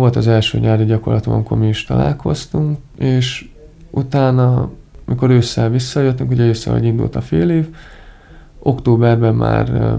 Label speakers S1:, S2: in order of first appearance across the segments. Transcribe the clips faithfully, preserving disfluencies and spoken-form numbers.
S1: volt az első nyári gyakorlatom, amikor mi is találkoztunk, és utána, mikor ősszel visszajöttünk, ugye ősszel, hogy indult a fél év, októberben már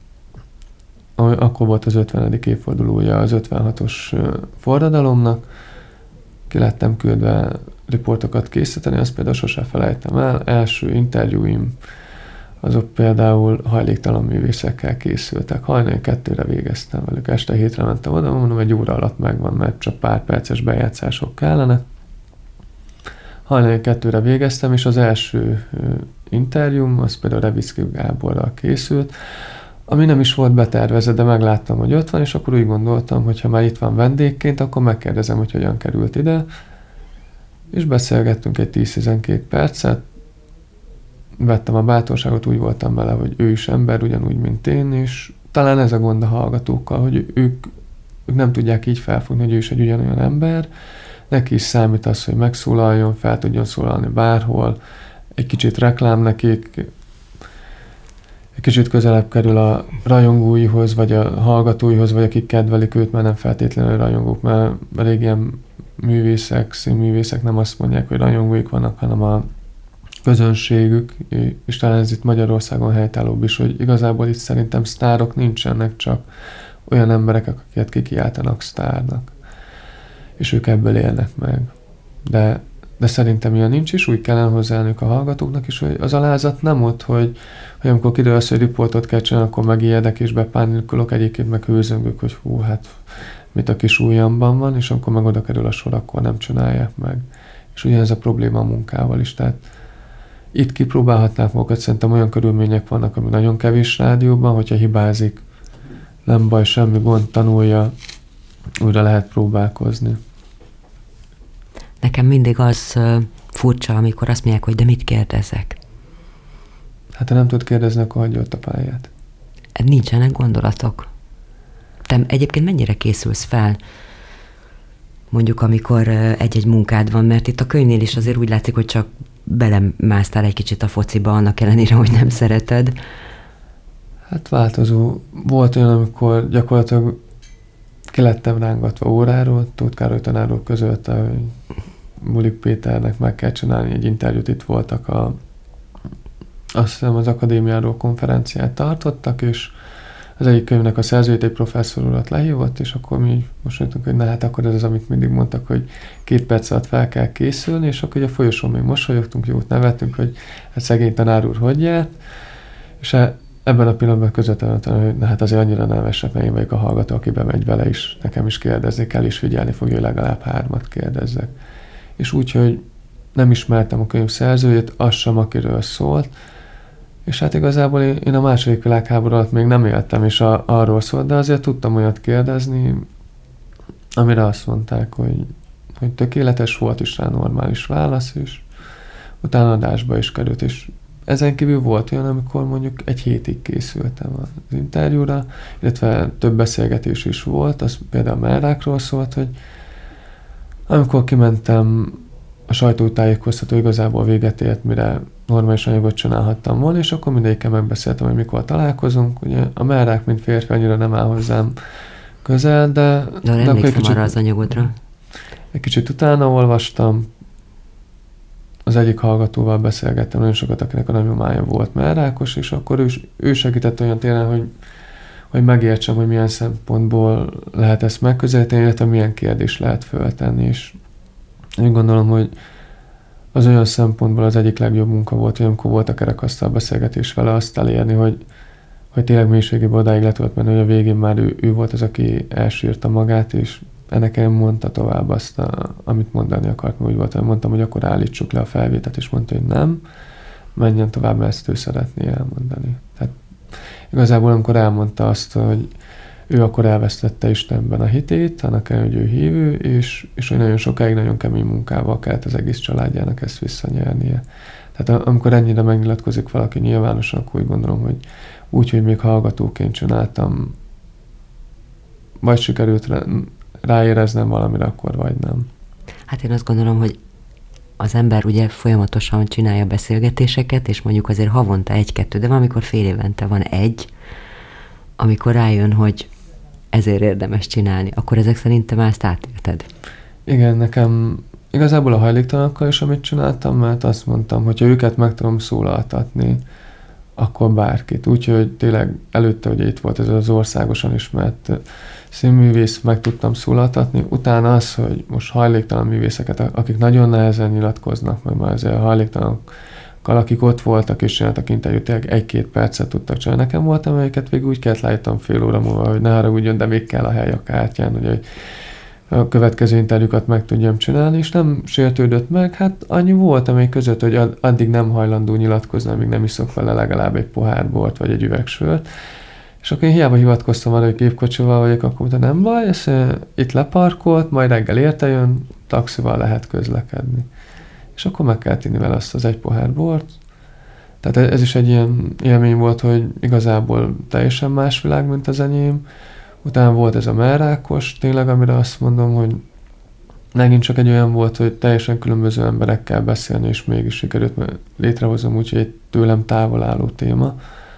S1: akkor volt az ötvenedik évfordulója az ötvenhatos forradalomnak, ki lettem küldve riportokat készíteni, azt például sosem felejtem el. Első interjúim azok például hajléktalan művészekkel készültek. Hajnali kettőre végeztem velük, este hétre mentem oda, mondom, egy óra alatt megvan, mert csak pár perces bejátszások kellene. Hajnali kettőre végeztem, és az első interjúm, az például Revicki Gáborral készült, ami nem is volt betervezve, de megláttam, hogy ott van, és akkor úgy gondoltam, hogy ha már itt van vendégként, akkor megkérdezem, hogy hogyan került ide. És beszélgettünk egy tíz-tizenkét percet, vettem a bátorságot, úgy voltam vele, hogy ő is ember, ugyanúgy, mint én, és talán ez a gond a hallgatókkal, hogy ők, ők nem tudják így felfogni, hogy ő is egy ugyanolyan ember, neki is számít az, hogy megszólaljon, fel tudjon szólalni bárhol, egy kicsit reklám nekik, egy kicsit közelebb kerül a rajongóihoz, vagy a hallgatóihoz, vagy akik kedvelik őt, mert nem feltétlenül rajongók, mert elég ilyen művészek, színművészek nem azt mondják, hogy rajongóik vannak, hanem a közönségük, és talán ez itt Magyarországon helytállóbb is, hogy igazából itt szerintem sztárok nincsenek, csak olyan emberek, akiket kikiáltanak sztárnak. És ők ebből élnek meg. De, de szerintem ilyen nincs, és úgy kellene hozzáállnunk a hallgatóknak is, hogy az alázat nem ott, hogy, hogy amikor kiderül, hogy riportot kell csinálni, akkor megijedek és bepánikolok, egyébként meg hőzöngök, hogy hú, hát mit a kis ujjamban van, és amikor meg oda kerül a sor, akkor nem csinálják meg. És ugyanez a probléma a munkával is. Tehát itt kipróbálhatnák magukat, szerintem olyan körülmények vannak, ami nagyon kevés rádióban, hogyha hibázik, nem baj, semmi gond, tanulja, újra lehet próbálkozni.
S2: Nekem mindig az uh, furcsa, amikor azt mondják, hogy de mit kérdezek?
S1: Hát ha nem tud kérdezni, akkor hagyja ott a pályát.
S2: Nincsenek gondolatok. Te egyébként mennyire készülsz fel, mondjuk amikor uh, egy-egy munkád van, mert itt a könyvnél is azért úgy látszik, hogy csak belemásztál egy kicsit a fociba, annak ellenére, hogy nem szereted.
S1: Hát változó. Volt olyan, amikor gyakorlatilag ki lettem rángatva óráról, Tóth Károly tanárról közölte, hogy Mulik Péternek meg kell csinálni egy interjút, itt voltak a azt hiszem az akadémiáról konferenciát tartottak, és az egyik könyvnek a szerzőjét egy professzor urat lehívott, és akkor mi most mondtuk, hogy na hát akkor ez az, amit mindig mondtak, hogy két perc alatt fel kell készülni, és akkor ugye a folyosón még mosolyogtunk, jót nevettünk, hogy hát szegény tanár úr hogy járt, és ebben a pillanatban közvetlenül, hogy na hát azért annyira nevesebb, mert én vagyok a hallgató, aki bemegy vele is, nekem is kérdezni kell, és figyelni fogja, hogy legalább hármat kérdezzek. És úgy, hogy nem ismertem a könyv szerzőjét, az sem, akiről szólt, és hát igazából én a második világháború alatt még nem éltem, és a, arról szólt, de azért tudtam olyat kérdezni, amire azt mondták, hogy, hogy tökéletes volt, és rá normális válasz, és utána adásba is került, és ezen kívül volt olyan, amikor mondjuk egy hétig készültem az interjúra, illetve több beszélgetés is volt, az például a merrákról szólt, hogy amikor kimentem a sajtótájékoztató igazából véget ért, mire normális anyagot csinálhattam volna, és akkor mindegyikkel megbeszéltem, hogy mikor találkozunk. Ugye a merrák, mint férfi, annyira nem áll hozzám közel, de...
S2: De, de emlékszem kicsit, arra az anyagodra.
S1: Egy kicsit utána olvastam, az egyik hallgatóval beszélgettem nagyon sokat, akinek a nagymamája volt merrákos, és akkor ő, ő segített olyan téren, hogy, hogy megértsem, hogy milyen szempontból lehet ezt megközelíteni, illetve milyen kérdést lehet föltenni, és én gondolom, hogy az olyan szempontból az egyik legjobb munka volt, hogy amikor volt a kerekasztal beszélgetés vele, azt elérni, hogy, hogy tényleg mélységében odáig le tudott menni, hogy a végén már ő, ő volt az, aki elsírta magát, és ennek én mondta tovább azt, a, amit mondani akart, mert úgy volt, hogy mondtam, hogy akkor állítsuk le a felvételt, és mondta, hogy nem, menjen tovább, mert ezt ő szeretné elmondani. Tehát igazából amikor elmondta azt, hogy ő akkor elvesztette Istenben a hitét, annak el, hogy ő hívő, és, és hogy nagyon sokáig, nagyon kemény munkával kellett az egész családjának ezt visszanyernie. Tehát amikor ennyire megnyilatkozik valaki nyilvánosan, akkor úgy gondolom, hogy úgy, hogy még hallgatóként csináltam, vagy sikerült rá, ráéreznem valamire, akkor vagy nem.
S2: Hát én azt gondolom, hogy az ember ugye folyamatosan csinálja beszélgetéseket, és mondjuk azért havonta egy-kettő, de valamikor fél évente van egy, amikor rájön, hogy ezért érdemes csinálni, akkor ezek szerintem ezt átélted. nekted.
S1: Igen, nekem igazából a hajléktalanokkal is, amit csináltam, mert azt mondtam, hogyha őket meg tudom szólaltatni, akkor bárkit. Úgyhogy tényleg előtte, hogy itt volt ez az országosan ismert színművész, meg tudtam szólaltatni. Utána az, hogy most hajléktalan művészeket, akik nagyon nehezen nyilatkoznak, meg már azért a hajléktalanokkal, akik ott voltak és csináltak interjút, tényleg egy-két percet tudtak csinálni. Nekem volt, amelyiket végül úgy kellett lájtam fél óra múlva, hogy ne haragudjon, de még kell a hely a kártyán, hogy a következő interjúkat meg tudjam csinálni, és nem sértődött meg. Hát annyi volt, amely között, hogy addig nem hajlandó nyilatkozni, amíg nem iszok vele legalább egy pohár bort, vagy egy üveg sört. És akkor én hiába hivatkoztam arra, hogy gépkocsival vagyok, akkor mondta, nem baj, ez itt leparkolt, majd reggel érte jön, taxival lehet közlekedni. És akkor meg kell tenni vele azt az egy pohár bort. Tehát ez is egy ilyen élmény volt, hogy igazából teljesen más világ, mint az enyém. Utána volt ez a mellrákos, tényleg, amire azt mondom, hogy megint csak egy olyan volt, hogy teljesen különböző emberekkel beszélni, és mégis sikerült, mert létrehozom úgy, hogy egy tőlem távol álló téma.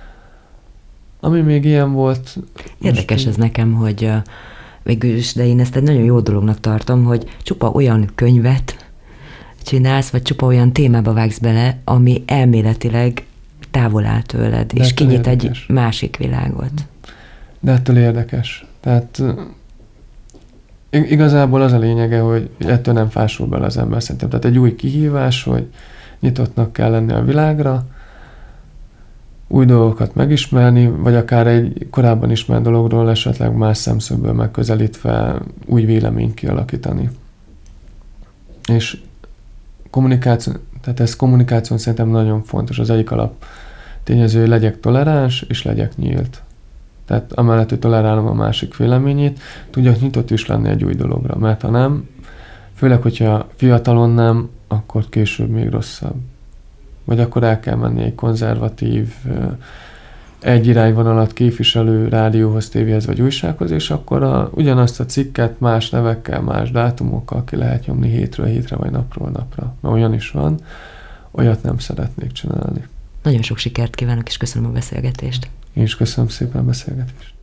S1: Ami még ilyen volt...
S2: Érdekes most... ez nekem, hogy uh, végülis, de én ezt egy nagyon jó dolognak tartom, hogy csupa olyan könyvet csinálsz, vagy csupa olyan témába vágsz bele, ami elméletileg távol áll tőled, de és kinyit érdekes. Egy másik világot.
S1: De ettől érdekes. Tehát igazából az a lényege, hogy ettől nem fásul bele az ember szerintem. Tehát egy új kihívás, hogy nyitottnak kell lenni a világra, új dolgokat megismerni, vagy akár egy korábban ismert dologról esetleg más szemszögből megközelítve új véleményt kialakítani. És kommunikáció, tehát ez kommunikáció szerintem nagyon fontos. Az egyik alap tényező, hogy legyek toleráns, és legyek nyílt. Tehát amellett, hogy tolerálom a másik véleményét, tudjak nyitott is lenni egy új dologra. Mert ha nem, főleg, hogyha fiatalon nem, akkor később még rosszabb. Vagy akkor el kell menni egy konzervatív, egy irányvonalat képviselő rádióhoz, tévéhez vagy újsághoz, és akkor a, ugyanazt a cikket más nevekkel, más dátumokkal ki lehet nyomni hétről hétre, vagy napról napra. Mert olyan is van, olyat nem szeretnék csinálni.
S2: Nagyon sok sikert kívánok, és köszönöm a beszélgetést.
S1: Én is köszönöm szépen a beszélgetést.